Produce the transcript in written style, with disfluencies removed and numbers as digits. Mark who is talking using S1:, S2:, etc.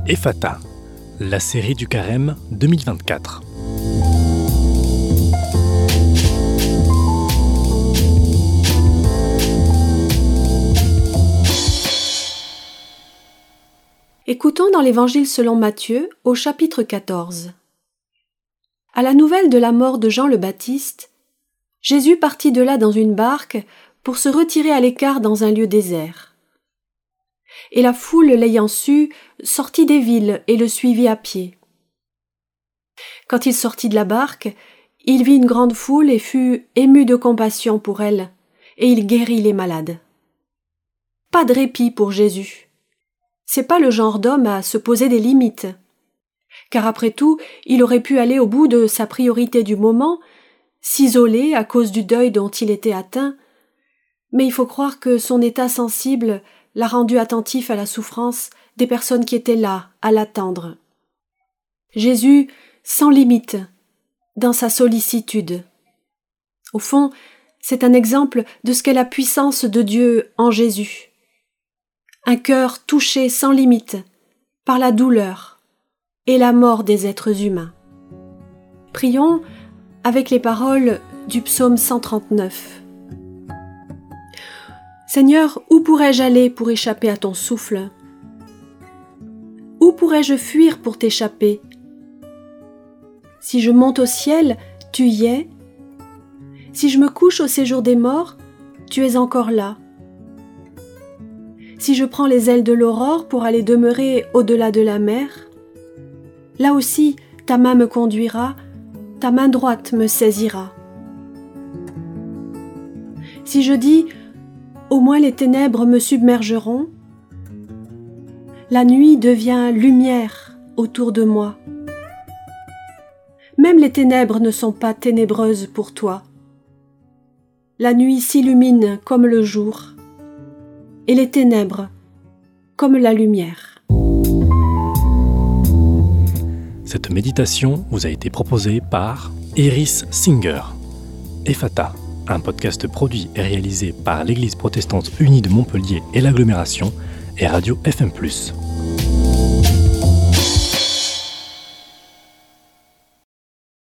S1: Ephata, la série du Carême 2024.
S2: Écoutons dans l'Évangile selon Matthieu, au chapitre 14. À la nouvelle de la mort de Jean le Baptiste, Jésus partit de là dans une barque pour se retirer à l'écart dans un lieu désert. Et la foule, l'ayant su, sortit des villes et le suivit à pied. Quand il sortit de la barque, il vit une grande foule et fut ému de compassion pour elle, et il guérit les malades. Pas de répit pour Jésus. C'est pas le genre d'homme à se poser des limites. Car après tout, il aurait pu aller au bout de sa priorité du moment, s'isoler à cause du deuil dont il était atteint, mais il faut croire que son état sensible l'a rendu attentif à la souffrance des personnes qui étaient là, à l'attendre. Jésus, sans limite, dans sa sollicitude. Au fond, c'est un exemple de ce qu'est la puissance de Dieu en Jésus. Un cœur touché sans limite par la douleur et la mort des êtres humains. Prions avec les paroles du psaume 139. Seigneur, où pourrais-je aller pour échapper à ton souffle? Où pourrais-je fuir pour t'échapper? Si je monte au ciel, tu y es. Si je me couche au séjour des morts, tu es encore là. Si je prends les ailes de l'aurore pour aller demeurer au-delà de la mer, là aussi ta main me conduira, ta main droite me saisira. Si je dis « Au moins les ténèbres me submergeront », la nuit devient lumière autour de moi. Même les ténèbres ne sont pas ténébreuses pour toi. La nuit s'illumine comme le jour, et les ténèbres comme la lumière.
S1: Cette méditation vous a été proposée par Iris Singer. Ephata, un podcast produit et réalisé par l'Église protestante unie de Montpellier et l'agglomération et Radio FM+.